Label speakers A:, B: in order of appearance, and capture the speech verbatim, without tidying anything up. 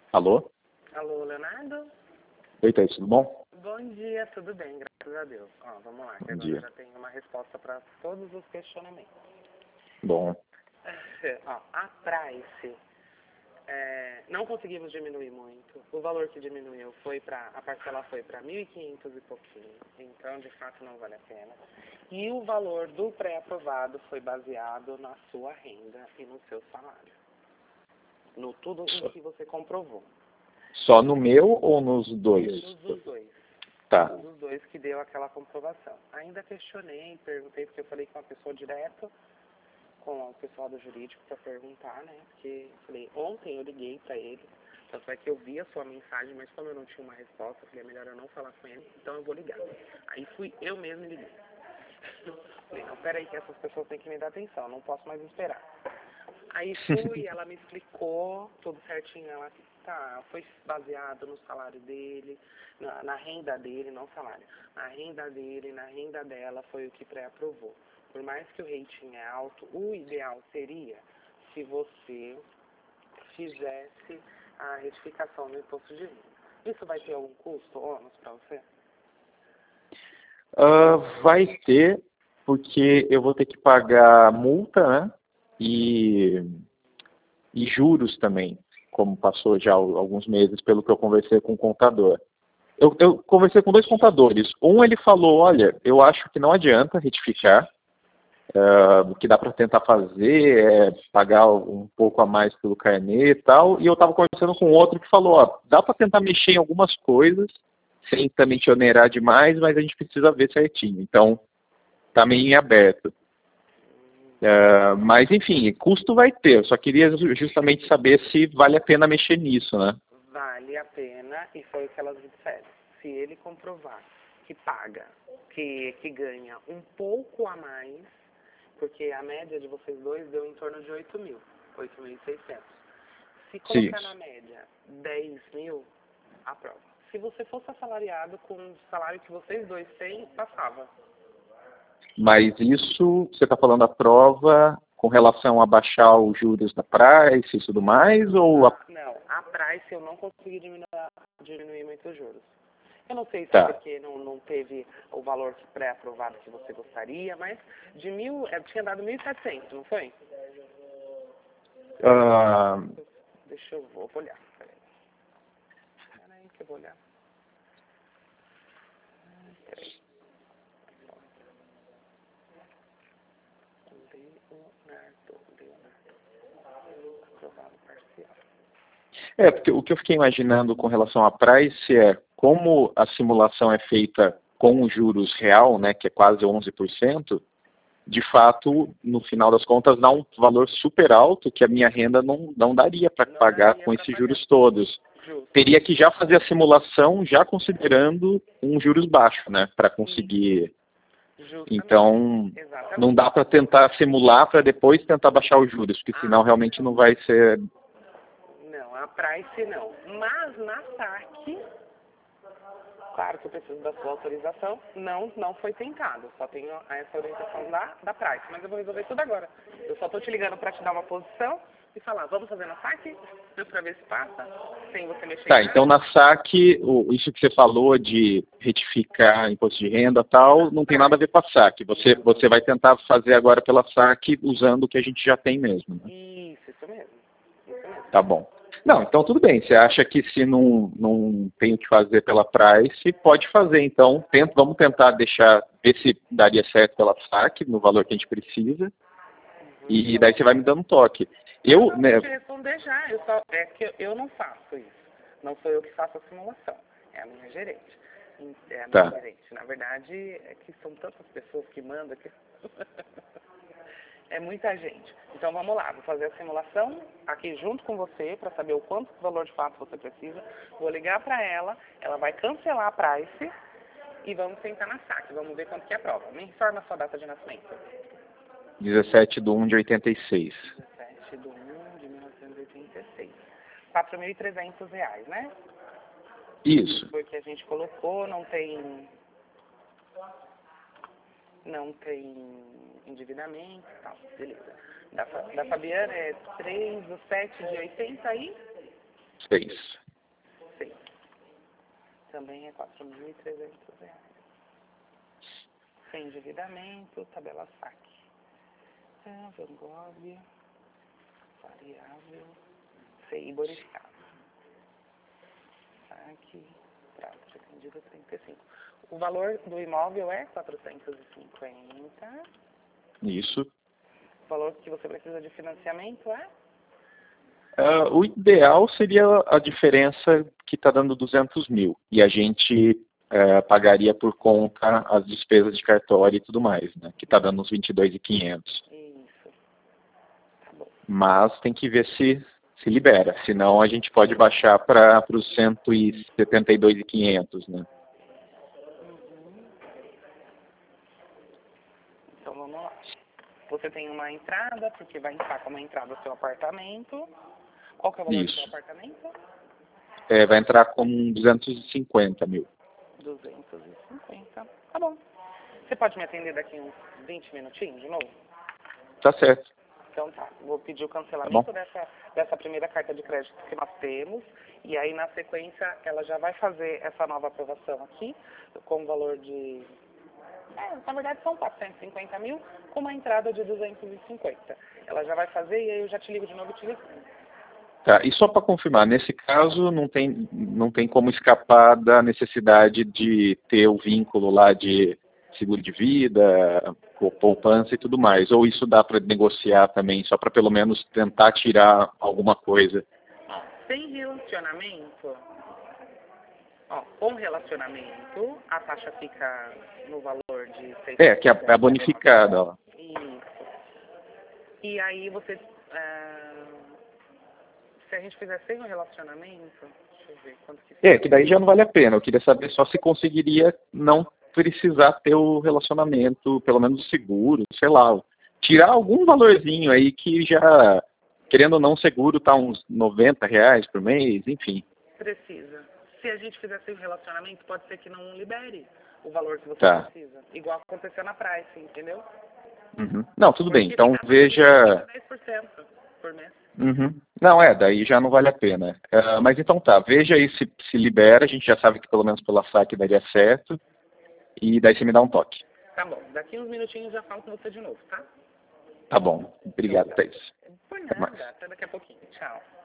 A: Alô?
B: Alô, Leonardo?
A: Oi, Thaís, tudo bom?
B: Bom dia, tudo bem, graças a Deus. Ó, vamos lá, que
A: Bom
B: agora
A: dia.
B: eu já tenho uma resposta para todos os questionamentos.
A: Bom.
B: Ó, a price, é, não conseguimos diminuir muito. O valor que diminuiu foi para, a parcela foi para mil e quinhentos e pouquinho, então de fato não vale a pena. E o valor do pré-aprovado foi baseado na sua renda e no seu salário. No tudo o que você comprovou.
A: Só no meu ou nos dois?
B: Nos dois.
A: Tá.
B: Nos dois que deu aquela comprovação. Ainda questionei, perguntei, porque eu falei com uma pessoa direto, com o pessoal do jurídico, para perguntar, né? Porque eu falei, ontem eu liguei para ele, tanto é que eu vi a sua mensagem, mas como eu não tinha uma resposta, eu falei, é melhor eu não falar com ele, então eu vou ligar. Aí fui eu mesmo e liguei. Falei, não, peraí que essas pessoas têm que me dar atenção, não posso mais esperar. Aí fui, ela me explicou tudo certinho, ela tá, foi baseado no salário dele, na, na renda dele, não salário, na renda dele, na renda dela, foi o que pré-aprovou. Por mais que o rating é alto, o ideal seria se você fizesse a retificação do imposto de renda. Isso vai ter algum custo, ônus, para você?
A: Uh, vai ter, porque eu vou ter que pagar multa, né? E, e juros também, como passou já alguns meses, pelo que eu conversei com o contador. Eu, eu conversei com dois contadores. Um, ele falou, olha, eu acho que não adianta retificar. Uh, o que dá para tentar fazer é pagar um pouco a mais pelo carnê e tal. E eu estava conversando com outro que falou, ó, dá para tentar mexer em algumas coisas, sem também te onerar demais, mas a gente precisa ver certinho. Então, tá meio em aberto. Uh, mas, enfim, custo vai ter. Eu só queria justamente saber se vale a pena mexer nisso, né?
B: Vale a pena, e foi o que elas disseram. Se ele comprovar que paga, que, que ganha um pouco a mais, porque a média de vocês dois deu em torno de oito mil, oito mil e seiscentos. Se colocar
A: Sim.
B: na média dez mil, aprova. Se você fosse assalariado com o salário que vocês dois têm, passava.
A: Mas isso, você está falando a prova com relação a baixar os juros da price e tudo mais? Ou a...
B: Não, a price eu não consegui diminuir, diminuir muito os juros. Eu não sei se
A: Tá.
B: é porque não, não teve o valor pré-aprovado que você gostaria, mas de mil, eu tinha dado mil e setecentos, não foi?
A: Uh...
B: Deixa eu vou, vou olhar. Peraí. Peraí que eu vou olhar. Peraí. Leonardo, Leonardo. Aprovado parcial.
A: É, porque o que eu fiquei imaginando com relação à price é como a simulação é feita com os juros real, né, que é quase onze por cento, de fato, no final das contas, dá um valor super alto que a minha renda não, não daria para pagar
B: daria
A: com
B: pra
A: esses
B: pagar.
A: juros todos.
B: Justo.
A: Teria que já fazer a simulação já considerando um juros baixo, né, para conseguir.
B: Justamente.
A: Então,
B: Exatamente.
A: não dá para tentar simular para depois tentar baixar os juros, porque senão
B: Ah,
A: realmente não vai ser.
B: não, a price não. Mas na saque, claro que eu preciso da sua autorização, não, não foi tentado. Só tenho essa orientação da, da price. Mas eu vou resolver tudo agora. Eu só estou te ligando para te dar uma posição e falar, vamos fazer na saque? Para ver se passa, sem você mexer
A: Tá,
B: em nada.
A: então na saque, o, isso que você falou de retificar imposto de renda e tal, não tem nada a ver com a saque. Você, você vai tentar fazer agora pela saque usando o que a gente já tem mesmo, né?
B: Isso, isso mesmo. Isso mesmo.
A: Tá bom. Não, então tudo bem. Você acha que se não, não tem o que fazer pela price, pode fazer. Então, tenta, vamos tentar deixar, ver se daria certo pela saque, no valor que a gente precisa. Uhum. E daí você vai me dando um toque. Eu,
B: não,
A: né,
B: vou te responder já. Eu só, é que eu não faço isso. Não sou eu que faço a simulação. É a minha gerente. É a minha
A: tá.
B: gerente. Na verdade, é que são tantas pessoas que mandam que... é muita gente. Então vamos lá, vou fazer a simulação aqui junto com você para saber o quanto de valor de fato você precisa. Vou ligar para ela, ela vai cancelar a price e vamos sentar na saque. Vamos ver quanto que é a prova. Me informa a sua data de nascimento.
A: dezessete de um de oitenta e seis.
B: dezessete de um de mil novecentos e oitenta e seis. quatro mil e trezentos reais, né?
A: Isso.
B: Foi o que a gente colocou, não tem... Não tem endividamento e tal, beleza. Da, da Fabiana é três do sete de oitenta e...
A: Seis.
B: Seis. Também é quatro mil e trezentos reais. Sem endividamento, tabela saque. Ah, Van Gogh, variável, C I bonificado. Saque, prazo pretendido trinta e cinco. O valor do imóvel é quatrocentos e cinquenta.
A: Isso.
B: O valor que você precisa de financiamento é?
A: Uh, o ideal seria a diferença que está dando duzentos mil. E a gente uh, pagaria por conta as despesas de cartório e tudo mais, né? Que está dando uns vinte e dois mil e quinhentos.
B: Isso. Tá bom.
A: Mas tem que ver se se libera. Senão a gente pode baixar para os cento e setenta e dois mil e quinhentos, né?
B: Uhum. Então vamos lá. Você tem uma entrada, porque vai entrar como entrada o seu apartamento. Qual que é o valor
A: Isso.
B: do seu apartamento?
A: É, vai entrar com duzentos e cinquenta mil.
B: duzentos e cinquenta. Tá bom. Você pode me atender daqui uns vinte minutinhos de novo?
A: Tá certo.
B: Então tá. Vou pedir o
A: Tá
B: cancelamento
A: bom.
B: dessa, dessa primeira carta de crédito que nós temos. E aí, na sequência, ela já vai fazer essa nova aprovação aqui, com o valor de... É, na verdade, são quatrocentos e cinquenta mil, com uma entrada de duzentos e cinquenta. Ela já vai fazer e aí eu já te ligo de novo e te respondo.
A: Tá, e só para confirmar, nesse caso não tem, não tem como escapar da necessidade de ter o vínculo lá de seguro de vida, poupança e tudo mais, ou isso dá para negociar também, só para pelo menos tentar tirar alguma coisa?
B: Ó, sem relacionamento, ó, com relacionamento, a taxa fica no valor de seiscentos.
A: É, que é a, a bonificada, ó.
B: Isso. E aí você... ah, se a gente fizer sem o relacionamento, deixa eu ver quanto que
A: É, que daí já não vale a pena. Eu queria saber só se conseguiria não precisar ter o relacionamento, pelo menos o seguro, sei lá. Tirar algum valorzinho aí que já, querendo ou não, o seguro tá uns noventa reais por mês, enfim.
B: precisa. Se a gente fizer sem o relacionamento, pode ser que não libere o valor que você
A: Tá.
B: precisa. Igual aconteceu na Price, entendeu?
A: Uhum. Não, tudo bem.
B: Porque
A: Então
B: fica
A: veja...
B: dez por cento por mês.
A: Uhum. Não, é, daí já não vale a pena. Uh, mas então tá, veja aí se se libera, a gente já sabe que pelo menos pela saque daria certo, e daí você me dá um toque.
B: Tá bom. Daqui uns minutinhos já falo com você de novo, tá?
A: Tá bom. Obrigado, Thaís.
B: Por
A: Até mais.
B: nada. Até daqui a pouquinho. Tchau.